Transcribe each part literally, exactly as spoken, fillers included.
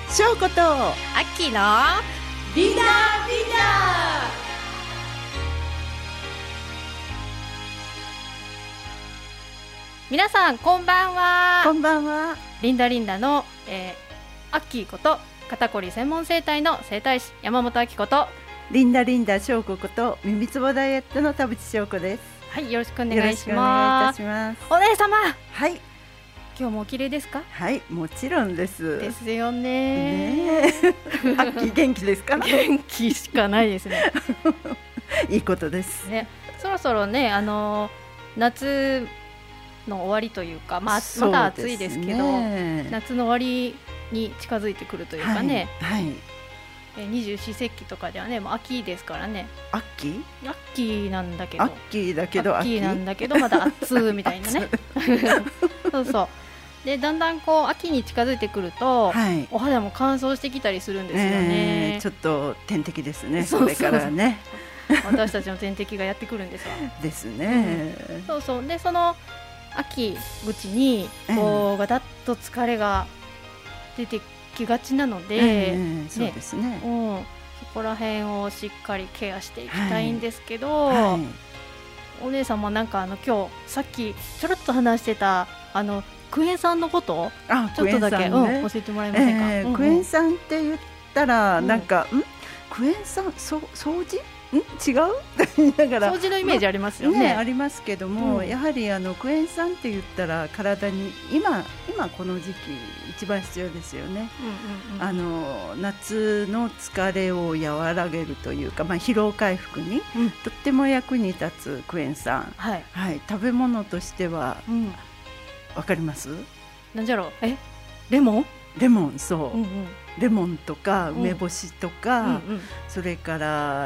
しょうことアッキーのリーダーリーダー。 皆さんこんばんは。 こんばんは。 リンダリンダの、えー、アッキーこと肩こり専門整体の整体師山本明子とリンダリンダしょうここと耳つぼダイエットの田淵しょうこです。 はい、よろしくお願いします。 よろしくお願いいたします。 お姉様、 はい、 今日もお綺麗ですか？ はい、もちろんですですよね。 ねえアッキー元気ですか？ 元気しかないですねいいことですね。 そろそろね、あの夏の終わりというか、まあ、まだ暑いですけど、夏の終わりに近づいてくるというかね、 はいはい、 え二十四節気とかではね、もう秋ですからね。 アッキーアッキーなんだけど、 アッキーだけどアッキーなんだけどまだ暑みたいなねそうそうで、だんだんこう秋に近づいてくると、はい、お肌も乾燥してきたりするんですよね、 えー、ちょっと天敵ですね。それからね私たちの天敵がやってくるんですわですね、 うん、そうそうで、その秋口にこうガタッと疲れが出てきがちなので、 えー、そうですね、 うん、そこら辺をしっかりケアしていきたいんですけど、はいはい、お姉さんもなんかあの今日さっきちょろっと話してたあのクエン酸のことあちょっとだけ、ね、うん、教えてもらえませんか？ えーうんうん、クエン酸って言ったらなんか、うん、んクエン酸そ掃除ん違う言いながら掃除のイメージありますよね。 ね、ありますけども、 うん、 やはりあのクエン酸って言ったら体に今今この時期一番必要ですよね、うんうんうん、あの夏の疲れを和らげるというか、まあ、疲労回復に、うん、とっても役に立つクエン酸、はいはい、食べ物としては、うん、わかります？ なんじゃろう、えレモン？ レモン、そう、うんうん、レモンとか梅干しとか、うんうんうん、それから、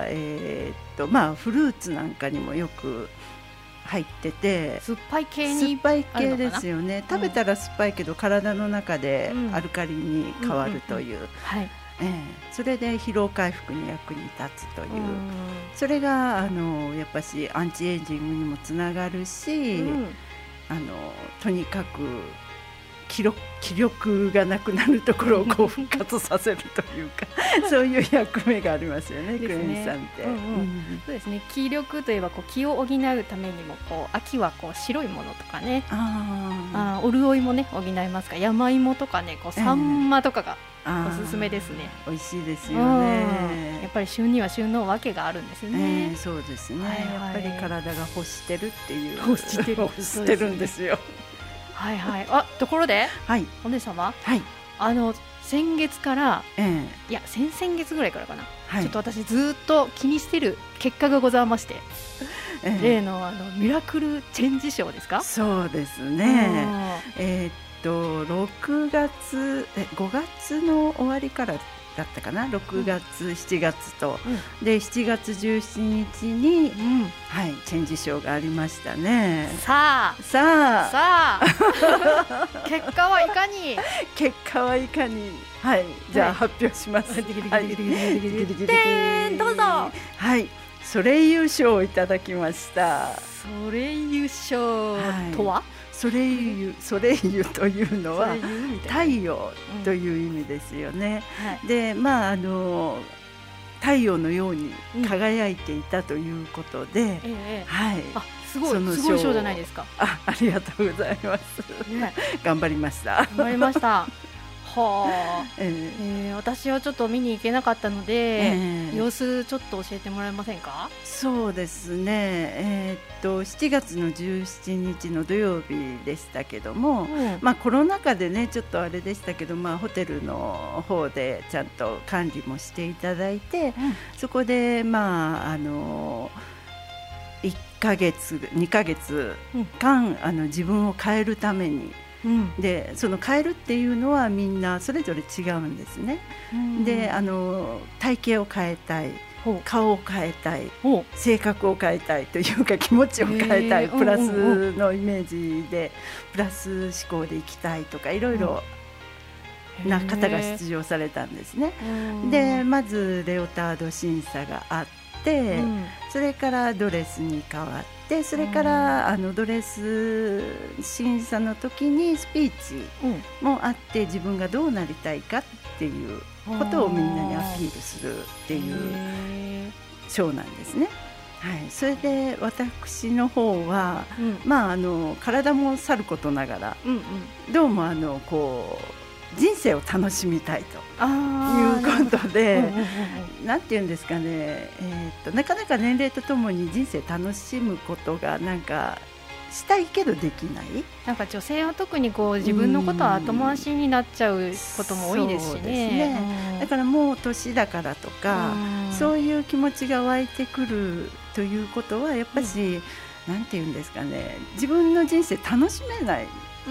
えーっとまあ、フルーツなんかにもよく入ってて、 酸っぱい系に酸っぱい系ですよね。食べたら酸っぱいけど、うん、体の中でアルカリに変わるという、それで疲労回復に役に立つという、うん、それがあのやっぱしアンチエイジングにもつながるし、うん、あのとにかく気力、気力がなくなるところをこう復活させるというかそういう役目がありますよね、クエン酸って。 そうですね、気力といえばこう気を補うためにもこう秋はこう白いものとかね、ああ、お潤いもね補いますから、山芋とかね、こうサンマとかがおすすめですね。 えー、美味しいですよね。 やっぱり旬には旬のわけがあるんですよね。 えー、そうですね、はいはい、やっぱり体が欲してるっていう欲してる欲してるんですよ。 はいはい、あ、ところで、はい、お姉様、はい、あの先月から、えー、いや先々月ぐらいからかな、はい、ちょっと私ずっと気にしてる結果がございまして、えー、例のあのミラクルチェンジ賞ですか？そうですね、 えー、っとろくがつえごがつの終わりからだったかな、ろくがつ、うん、しちがつと、うん、でしちがつじゅうしちにちに、うん、はい、チェンジ賞がありましたね。 さあさあさあ結果はいかに結果はいかに、はい、じゃあ、はい、発表します。でーん、どうぞ。 はい、ソレイユ賞をいただきました。 ソレイユ賞とは、はい、 ソレイユ、ソレイユというのは太陽という意味ですよね、うん、はい、で、まあ、あの太陽のように輝いていたということで、うん、ええ、はい、 あ、すごい、すごい賞じゃないですか。 あ、ありがとうございます、ね、頑張りました頑張りましたはあ、えーえー、私はちょっと見に行けなかったので、えー、様子ちょっと教えてもらえませんか？ そうですね、えー、っとしちがつのじゅうしちにちの土曜日でしたけども、うん、まあ、コロナ禍でねちょっとあれでしたけど、まあ、ホテルの方でちゃんと管理もしていただいて、うん、そこで、まあ、あのいっかげつにかげつかん、うん、あの自分を変えるために、うん、でその変えるっていうのはみんなそれぞれ違うんですね、うん、で、あの体型を変えたい、顔を変えたい、性格を変えたいというか気持ちを変えたい、プラスのイメージでプラス思考でいきたいとかいろいろな方が出場されたんですね。でまずレオタード審査があって、うん、それからドレスに変わって、それから、うん、あのドレス審査の時にスピーチもあって、うん、自分がどうなりたいかっていうことをみんなにアピールするっていうショーなんですね。はい、それで私の方は、うん、まあ、あの体もさることながら、うんうん、どうもあのこう人生を楽しみたいということで、なんていうんですかね、えー、っとなかなか年齢とともに人生楽しむことがなんかしたいけどできない、 なんか女性は特にこう自分のことは後回しになっちゃうことも多いですしね。そうですね、 だからもう年だからとか、そういう気持ちが湧いてくるということはやっぱし、うん、なんていうんですかね、自分の人生楽しめない、うん、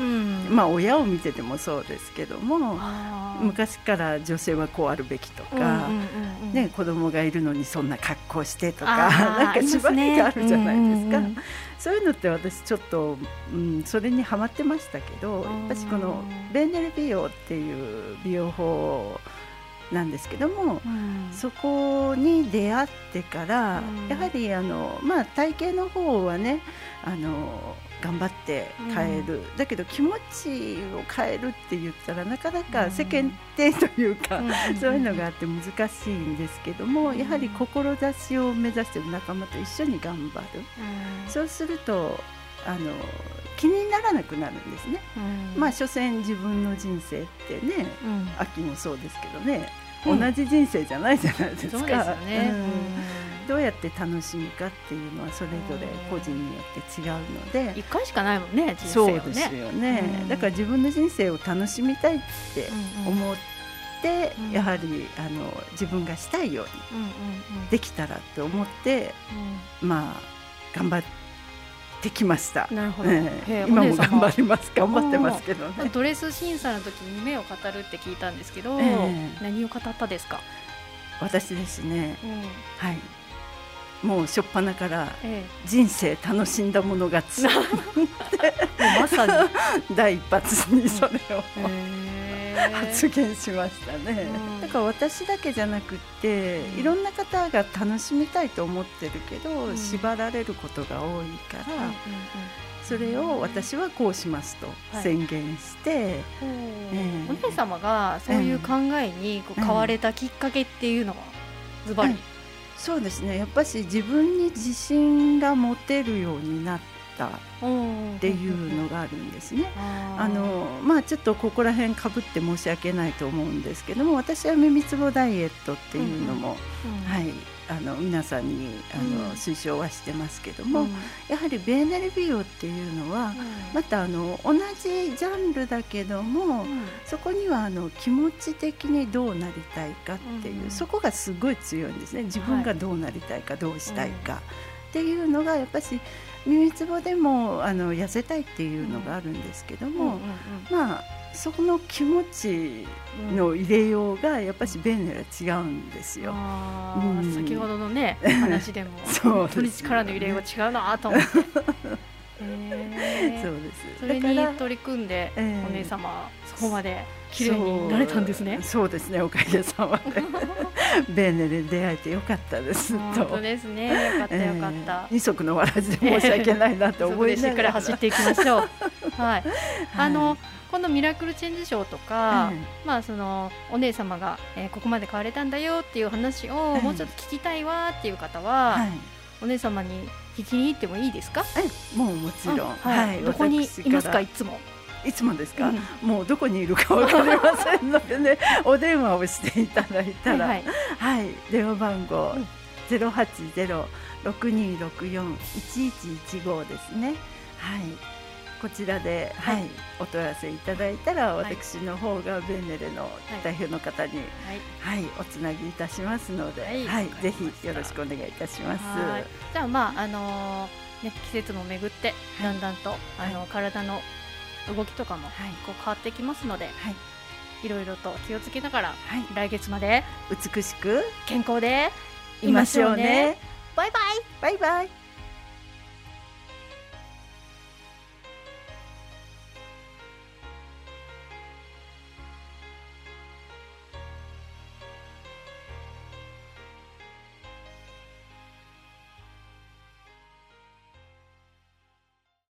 まあ親を見ててもそうですけども、昔から女性はこうあるべきとか、うんうんうんうん、ね、子供がいるのにそんな格好してとか、なんか縛りがあるじゃないですか、うんうんうん、そういうのって私ちょっと、うん、それにハマってましたけど、やっぱしこのベーネル美容っていう美容法なんですけども、うん、そこに出会ってから、うん、やはりあの、まあ、体型の方はね、あの頑張って変える、うん、だけど気持ちを変えるって言ったらなかなか世間体というか、うん、そういうのがあって難しいんですけども、うん、やはり志を目指している仲間と一緒に頑張る、うん、そうするとあの気にならなくなるんですね、うん、まあ所詮自分の人生ってね、うん、秋もそうですけどね、うん、同じ人生じゃないじゃないですか。 そうですよね、 うん、どうやって楽しむかっていうのはそれぞれ個人によって違うので、 いっかいしかないもんね、人生をね。 そうですよね、うん、だから自分の人生を楽しみたいって思って、うんうん、やはりあの自分がしたいようにできたらと思って、うん、まあ頑張ってできました。 なるほど、 えー、今も頑張ります頑張ってますけどね。 ドレス審査の時に夢を語るって聞いたんですけど、えー、何を語ったですか？ 私ですね、うん、はい、もう初っ端から人生楽しんだもの勝ち、えー、まさに第一発にそれを、えー、発言しましたね、うん、だから私だけじゃなくっていろんな方が楽しみたいと思ってるけど、うん、縛られることが多いから、うんうんうん、それを私はこうしますと宣言して、はい、えー、お姉様がそういう考えにこう変われたきっかけっていうのはズバリ、 そうですね、やっぱし自分に自信が持てるようになったっていうのがあるんですね。あの、まあ、ちょっとここら辺かぶって申し訳ないと思うんですけども、私は耳つぼダイエットっていうのも、うんうん、はい、あの皆さんにあの、うん、推奨はしてますけども、うん、やはりベーネル美容っていうのは、うん、またあの同じジャンルだけども、うん、そこにはあの気持ち的にどうなりたいかっていう、うん、そこがすごい強いんですね。自分がどうなりたいか、はい、どうしたいかっていうのがやっぱし耳つぼでもあの痩せたいっていうのがあるんですけども、うんうんうんうん、まあそこの気持ちの入れようがやっぱりベーネルは違うんですよ、 うん、先ほどのね話でも本当に力の入れようが違うなと思ってえー、そうです。それに取り組んで、えー、お姉様そこまで綺麗になれたんですね。 そう、そうですね、おかげさまでベーネルに出会えてよかったですと。 本当ですね、よかったよかった、 えー、二足のわらじで申し訳ないなと思いながらしっかり走っていきましょうはい、あの、はい、このミラクルチェンジショーとか、うん、まあ、そのお姉様が、えー、ここまで変われたんだよっていう話を、うん、もうちょっと聞きたいわっていう方は、はい、お姉様に聞きに行ってもいいですか？ もうもちろん、うん、 はいはい、どこにいますか？いつもいつもですか、うん、もうどこにいるか分かりませんのでねお電話をしていただいたら、はい、はいはい、電話番号、うん、ゼロはちゼロ ろくにろくよん いちいちいちご ですね、はい、こちらで、はいはい、お問い合わせいただいたら、はい、私の方がベーネルの代表の方に、はいはい、おつなぎいたしますので、はいはい、ぜひよろしくお願いいたします。 じゃあ、まああのーね、季節も巡ってだんだんと、はい、あの体の動きとかもこう変わってきますので、はい、いろいろと気をつけながら、はい、来月まで美しく健康でいましょうね。 バイバイバイバイ。